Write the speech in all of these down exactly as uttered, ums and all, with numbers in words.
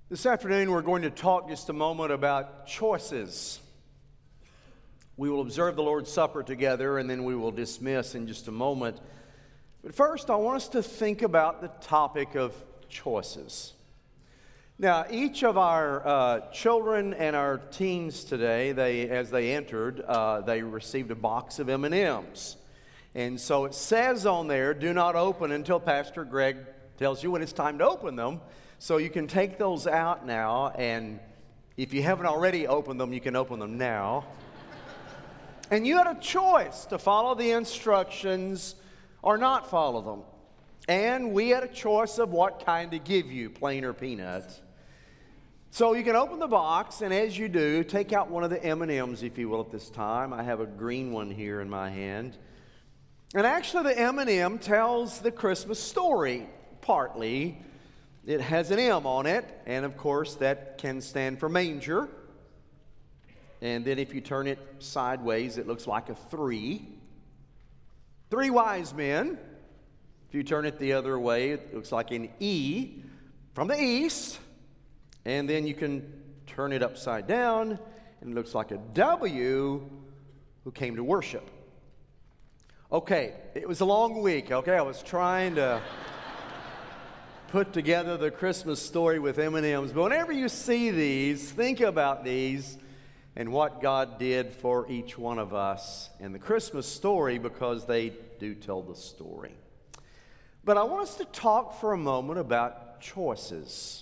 This afternoon, we're going to talk just a moment about choices. We will observe the Lord's Supper together, and then we will dismiss in just a moment. But first, I want us to think about the topic of choices. Now, each of our uh, children and our teens today, they, as they entered, uh, they received a box of M and M's. And so it says on there, do not open until Pastor Greg tells you when it's time to open them. So you can take those out now, and if you haven't already opened them, you can open them now. And you had a choice to follow the instructions or not follow them. And we had a choice of what kind to give you, plain or peanut. So you can open the box, and as you do, take out one of the M and M's, if you will, at this time. I have a green one here in my hand. And actually, the M and M tells the Christmas story, partly. It has an M on it, and of course, that can stand for manger. And then if you turn it sideways, it looks like a three. Three wise men. If you turn it the other way, it looks like an E from the east. And then you can turn it upside down, and it looks like a W who came to worship. Okay, it was a long week, okay? I was trying to put together the Christmas story with M and M's. But whenever you see these, think about these and what God did for each one of us and the Christmas story, because they do tell the story. But I want us to talk for a moment about choices.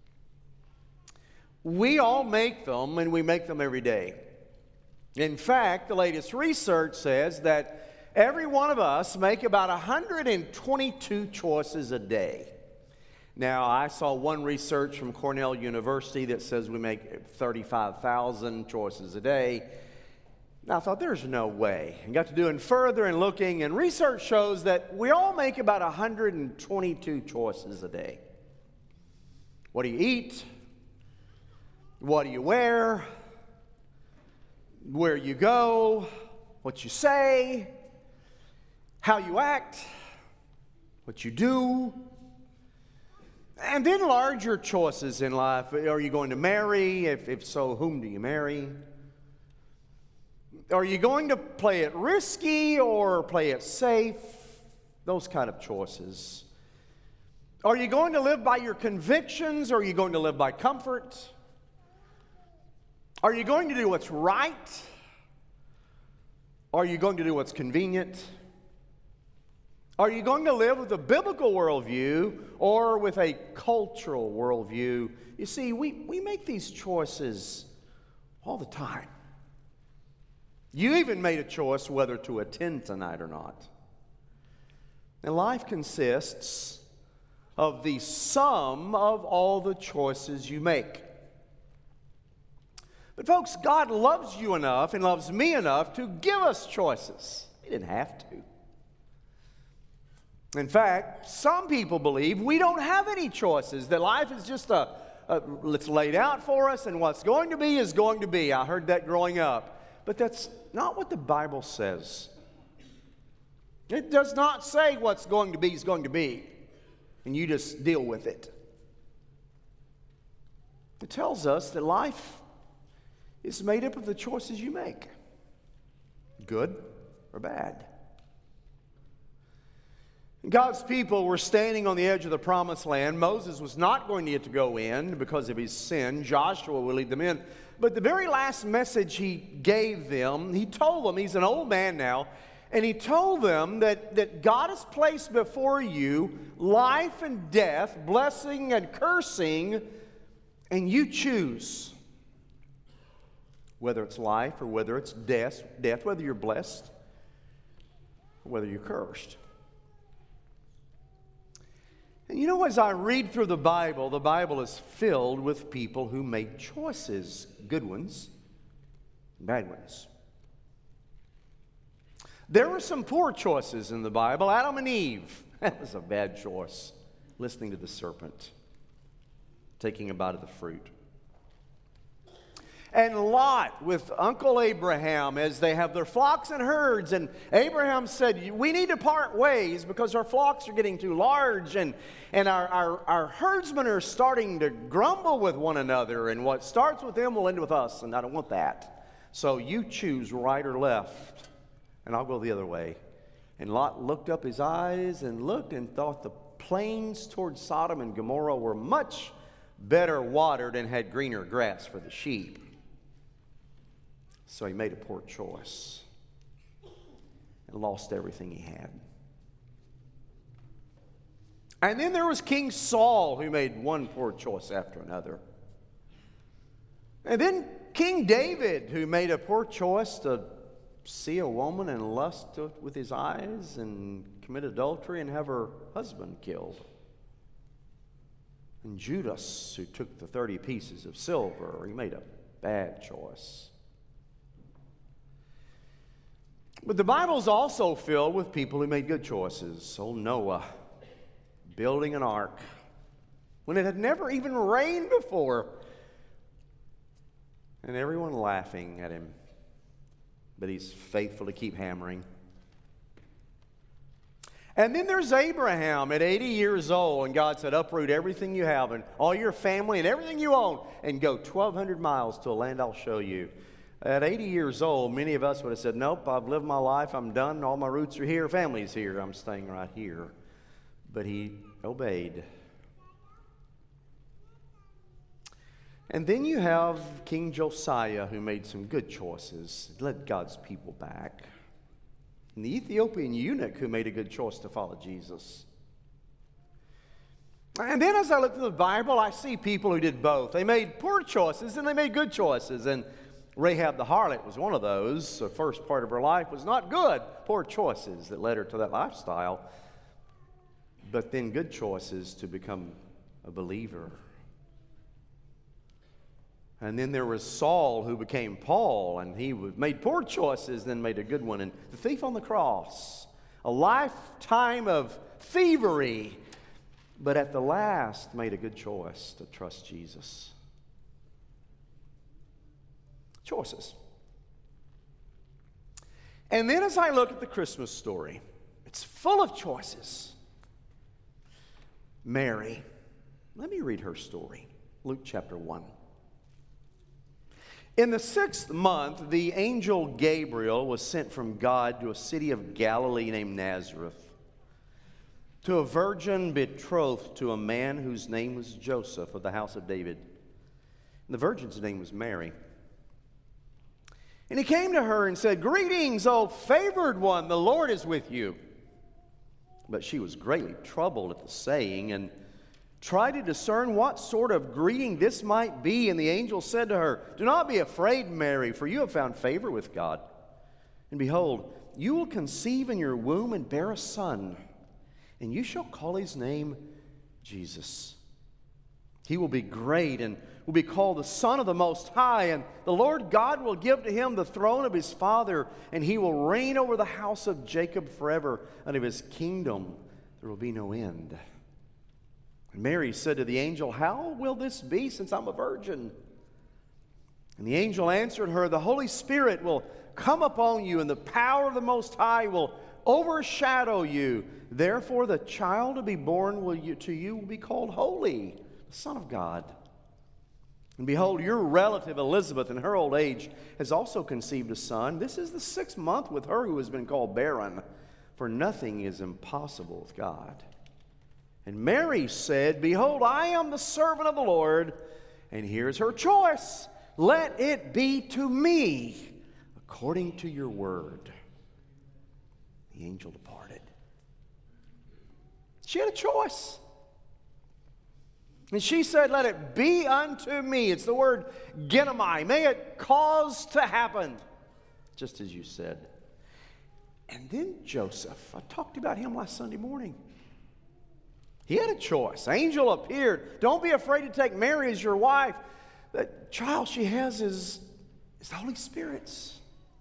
We all make them, and we make them every day. In fact, the latest research says that every one of us make about one hundred twenty-two choices a day. Now, I saw one research from Cornell University that says we make thirty-five thousand choices a day. Now, I thought, there's no way. I got to doing further and looking, and research shows that we all make about one hundred twenty-two choices a day. What do you eat? What do you wear? Where you go? What you say? How you act? What you do? And then larger choices in life. Are you going to marry? If, if so, whom do you marry? Are you going to play it risky or play it safe? Those kind of choices. Are you going to live by your convictions or are you going to live by comfort? Are you going to do what's right? Are you going to do what's convenient? Are you going to live with a biblical worldview or with a cultural worldview? You see, we, we make these choices all the time. You even made a choice whether to attend tonight or not. And life consists of the sum of all the choices you make. But folks, God loves you enough and loves me enough to give us choices. He didn't have to. In fact, some people believe we don't have any choices, that life is just a, a, it's laid out for us, and what's going to be is going to be. I heard that growing up. But that's not what the Bible says. It does not say what's going to be is going to be, and you just deal with it. It tells us that life is made up of the choices you make, good or bad. God's people were standing on the edge of the promised land. Moses was not going to get to go in because of his sin. Joshua will lead them in. But the very last message he gave them, he told them, he's an old man now, and he told them that, that God has placed before you life and death, blessing and cursing, and you choose whether it's life or whether it's death, death, whether you're blessed or whether you're cursed. And you know, as I read through the Bible, the Bible is filled with people who made choices, good ones, bad ones. There were some poor choices in the Bible. Adam and Eve, that was a bad choice. Listening to the serpent, taking a bite of the fruit. and Lot with Uncle Abraham as they have their flocks and herds. And Abraham said, we need to part ways because our flocks are getting too large, and, and our, our, our herdsmen are starting to grumble with one another, and what starts with them will end with us, and I don't want that. So you choose right or left, and I'll go the other way. And Lot looked up his eyes and looked and thought the plains toward Sodom and Gomorrah were much better watered and had greener grass for the sheep. So he made a poor choice and lost everything he had. And then there was King Saul, who made one poor choice after another. And then King David, who made a poor choice to see a woman and lust with his eyes and commit adultery and have her husband killed. And Judas, who took the thirty pieces of silver, he made a bad choice. But the Bible's also filled with people who made good choices. Old Noah, building an ark when it had never even rained before, and everyone laughing at him. But he's faithful to keep hammering. And then there's Abraham at eighty years old, and God said, uproot everything you have and all your family and everything you own and go twelve hundred miles to a land I'll show you. At eighty years old, many of us would have said, nope, I've lived my life, I'm done, all my roots are here, family's here, I'm staying right here. But he obeyed. And then you have King Josiah, who made some good choices, led God's people back. And the Ethiopian eunuch, who made a good choice to follow Jesus. And then as I look through the Bible, I see people who did both. They made poor choices and they made good choices. And Rahab the harlot was one of those. The first part of her life was not good. Poor choices that led her to that lifestyle. But then good choices to become a believer. And then there was Saul, who became Paul, and he made poor choices, then made a good one. And the thief on the cross, a lifetime of thievery, but at the last made a good choice to trust Jesus. Choices. And then as I look at the Christmas story, it's full of choices. Mary, let me read her story. Luke chapter one. In the sixth month, the angel Gabriel was sent from God to a city of Galilee named Nazareth, to a virgin betrothed to a man whose name was Joseph of the house of David. And the virgin's name was Mary. And he came to her and said, greetings, O favored one, the Lord is with you. But she was greatly troubled at the saying and tried to discern what sort of greeting this might be. And the angel said to her, do not be afraid, Mary, for you have found favor with God. And behold, you will conceive in your womb and bear a son, and you shall call his name Jesus. He will be great and will be called the Son of the Most High, and the Lord God will give to him the throne of his father, and he will reign over the house of Jacob forever, and of his kingdom there will be no end. And Mary said to the angel, how will this be, since I'm a virgin? And the angel answered her, the Holy Spirit will come upon you, and the power of the Most High will overshadow you. Therefore the child to be born will you, to you will be called Holy, the Son of God. And behold, your relative Elizabeth in her old age has also conceived a son. This is the sixth month with her who has been called barren, for nothing is impossible with God. And Mary said, behold, I am the servant of the Lord, and here's her choice. Let it be to me according to your word. The angel departed. She had a choice. And she said, let it be unto me. It's the word genomai. May it cause to happen, just as you said. And then Joseph, I talked about him last Sunday morning. He had a choice. Angel appeared. Don't be afraid to take Mary as your wife. The child she has is, is the Holy Spirit's.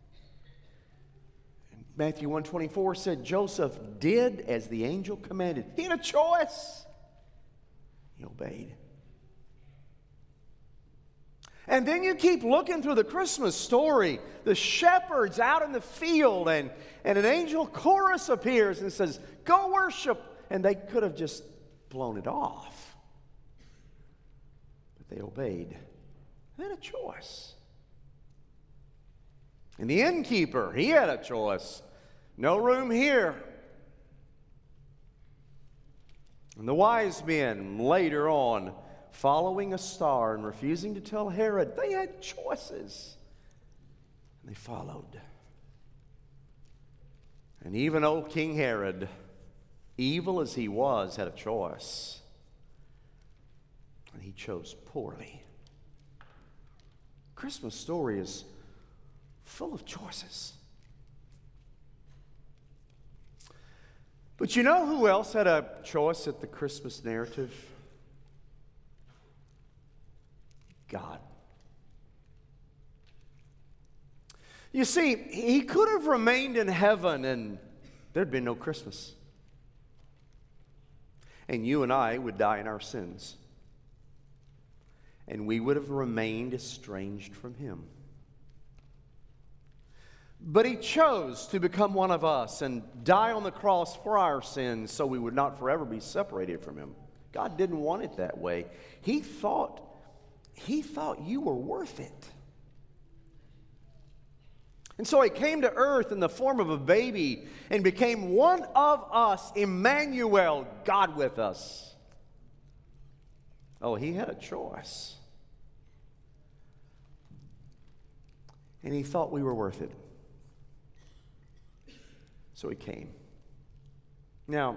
And Matthew one twenty-four said Joseph did as the angel commanded. He had a choice. He obeyed. And then you keep looking through the Christmas story, the shepherds out in the field, and, and an angel chorus appears and says, go worship. And they could have just blown it off. But they obeyed. They had a choice. And the innkeeper, he had a choice. No room here. And the wise men later on, following a star and refusing to tell Herod, they had choices. And they followed. And even old King Herod, evil as he was, had a choice. And he chose poorly. Christmas story is full of choices. But you know who else had a choice at the Christmas narrative? God. You see, he could have remained in heaven and there'd been no Christmas. And you and I would die in our sins. And we would have remained estranged from him. But he chose to become one of us and die on the cross for our sins so we would not forever be separated from him. God didn't want it that way. He thought, he thought you were worth it. And so he came to earth in the form of a baby and became one of us, Emmanuel, God with us. Oh, he had a choice. And he thought we were worth it. So he came. Now,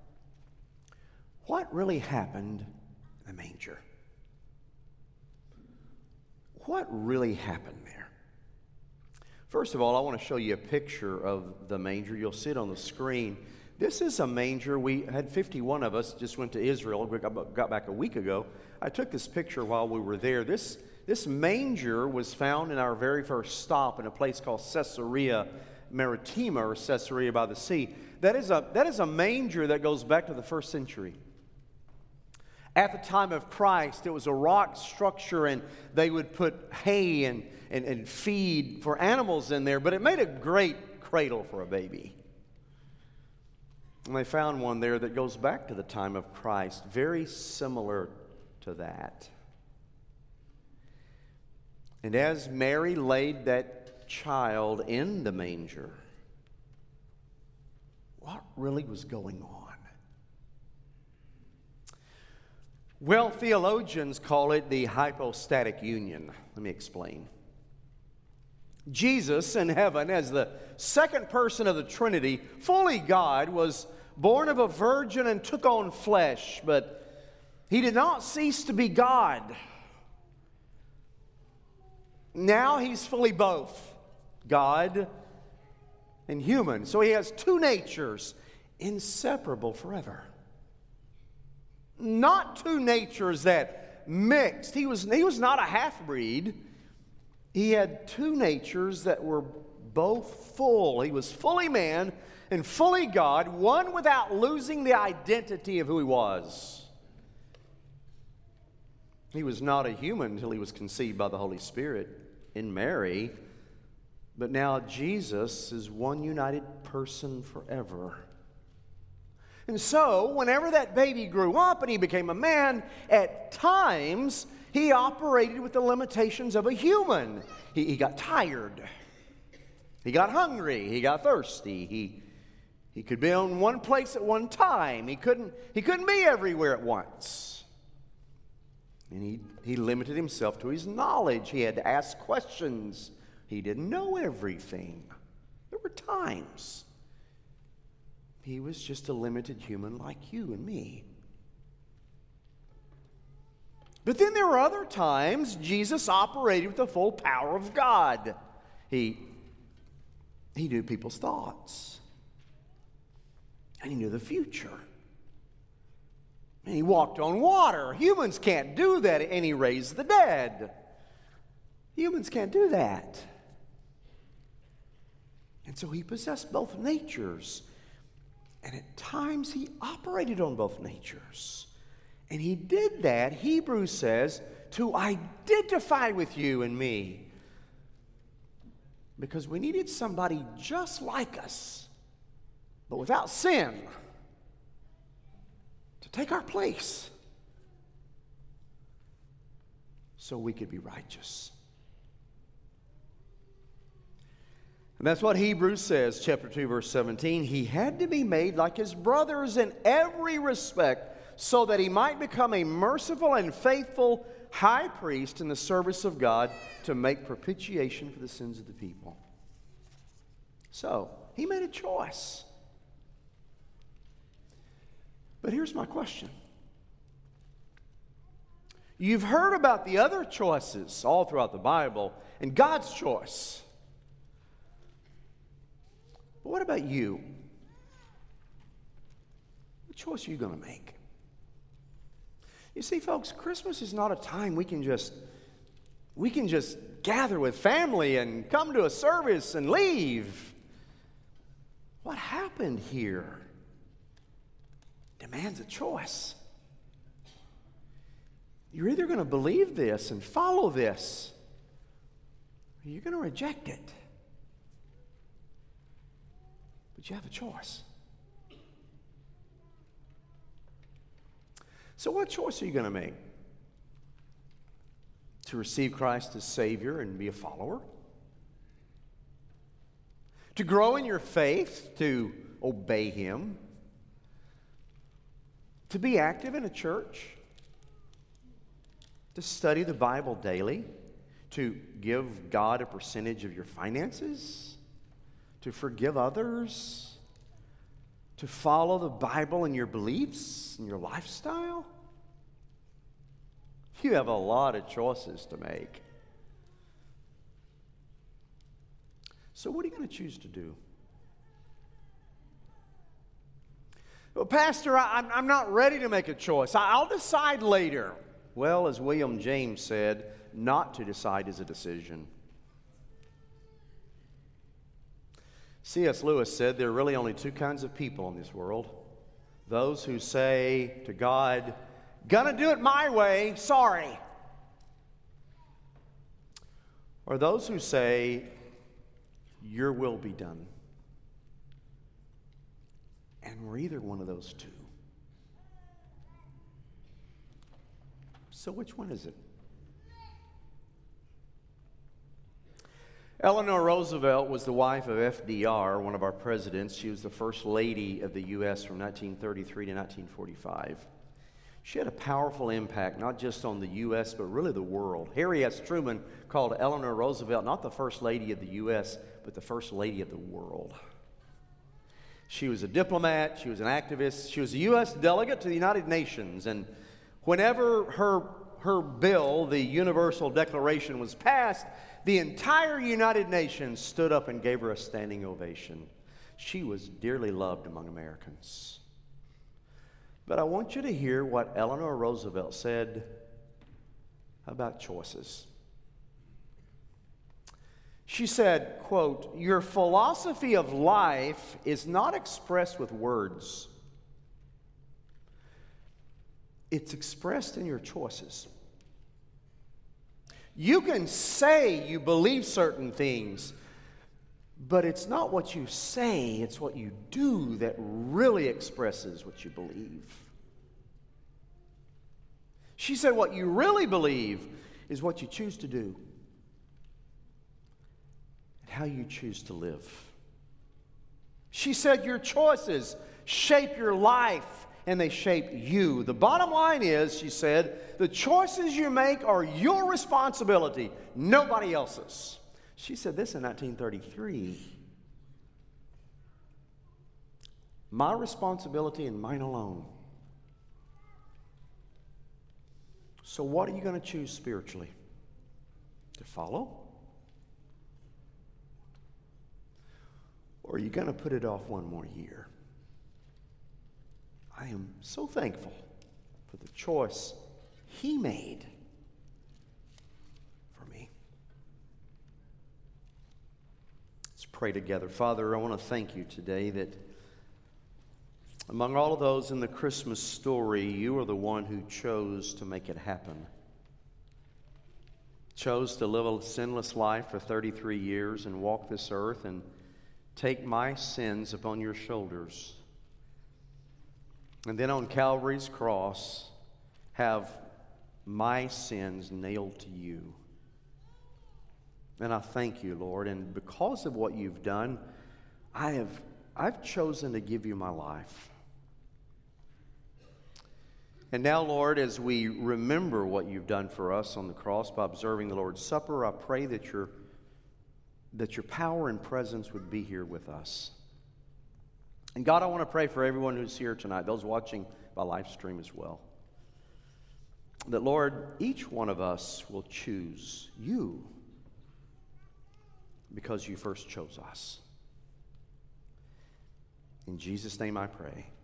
what really happened in the manger? What really happened there? First of all, I want to show you a picture of the manger. You'll see it on the screen. This is a manger. We had fifty-one of us, just went to Israel. We got back a week ago. I took this picture while we were there. This, this manger was found in our very first stop in a place called Caesarea Maritima, or Caesarea by the sea. That is a that is a manger that goes back to the first century. At the time of Christ, it was a rock structure, and they would put hay and, and, and feed for animals in there, but it made a great cradle for a baby. And they found one there that goes back to the time of Christ, very similar to that. And as Mary laid that child in the manger, what really was going on? Well, theologians call it the hypostatic union. Let me explain. Jesus in heaven, as the second person of the Trinity, fully God, was born of a virgin and took on flesh, but he did not cease to be God. Now he's fully both God and human. So he has two natures, inseparable forever. Not two natures that mixed. He was, he was not a half-breed. He had two natures that were both full. He was fully man and fully God, one without losing the identity of who he was. He was not a human until he was conceived by the Holy Spirit in Mary. But now Jesus is one united person forever. And so, whenever that baby grew up and he became a man, at times he operated with the limitations of a human. He, he got tired. He got hungry. He got thirsty. He, he could be in one place at one time. He couldn't, he couldn't be everywhere at once. And he, he limited himself to his knowledge. He had to ask questions. He didn't know everything. There were times. He was just a limited human like you and me. But then there were other times Jesus operated with the full power of God. He, he knew people's thoughts. And he knew the future. And he walked on water. Humans can't do that. And he raised the dead. Humans can't do that. And so he possessed both natures. And at times he operated on both natures. And he did that, Hebrews says, to identify with you and me. Because we needed somebody just like us, but without sin, to take our place so we could be righteous. And that's what Hebrews says, chapter two, verse seventeen. He had to be made like his brothers in every respect, so that he might become a merciful and faithful high priest in the service of God to make propitiation for the sins of the people. So, he made a choice. But here's my question. You've heard about the other choices all throughout the Bible and God's choice. But what about you? What choice are you going to make? You see, folks, Christmas is not a time we can just we can just gather with family and come to a service and leave. What happened here demands a choice. You're either going to believe this and follow this, or you're going to reject it. But you have a choice. So what choice are you going to make? To receive Christ as Savior and be a follower? To grow in your faith, to obey Him? To be active in a church? To study the Bible daily? To give God a percentage of your finances? To forgive others? To follow the Bible in your beliefs and your lifestyle? You have a lot of choices to make. So what are you going to choose to do? Well, Pastor, I, I'm, I'm not ready to make a choice. I, I'll decide later. Well, as William James said, not to decide is a decision. C S Lewis said there are really only two kinds of people in this world. Those who say to God, "Gonna do it my way, sorry." Or those who say, "Your will be done." And we're either one of those two. So which one is it? Eleanor Roosevelt was the wife of F D R, one of our presidents. She was the first lady of the U S from nineteen thirty-three to nineteen forty-five. She had a powerful impact, not just on the U S, but really the world. Harry S. Truman called Eleanor Roosevelt not the first lady of the U S, but the first lady of the world. She was a diplomat, she was an activist, she was a U S delegate to the United Nations, and whenever her, her bill, the Universal Declaration, was passed, the entire United Nations stood up and gave her a standing ovation. She was dearly loved among Americans. But I want you to hear what Eleanor Roosevelt said about choices. She said, quote, "Your philosophy of life is not expressed with words. It's expressed in your choices. You can say you believe certain things, but it's not what you say, it's what you do that really expresses what you believe." She said what you really believe is what you choose to do and how you choose to live. She said your choices shape your life and they shape you. The bottom line is, she said, the choices you make are your responsibility, nobody else's. She said this in nineteen thirty-three. My responsibility and mine alone. So what are you going to choose spiritually? To follow? Or are you going to put it off one more year? I am so thankful for the choice He made for me. Let's pray together. Father, I want to thank You today that Among all of those in the Christmas story, you are the one who chose to make it happen. Chose to live a sinless life for thirty-three years and walk this earth and take my sins upon your shoulders. And then on Calvary's cross, have my sins nailed to you. And I thank you, Lord. And because of what you've done, I have I've chosen to give you my life. And now, Lord, as we remember what you've done for us on the cross by observing the Lord's Supper, I pray that your, that your power and presence would be here with us. And God, I want to pray for everyone who's here tonight, those watching by live stream as well, that, Lord, each one of us will choose you because you first chose us. In Jesus' name I pray.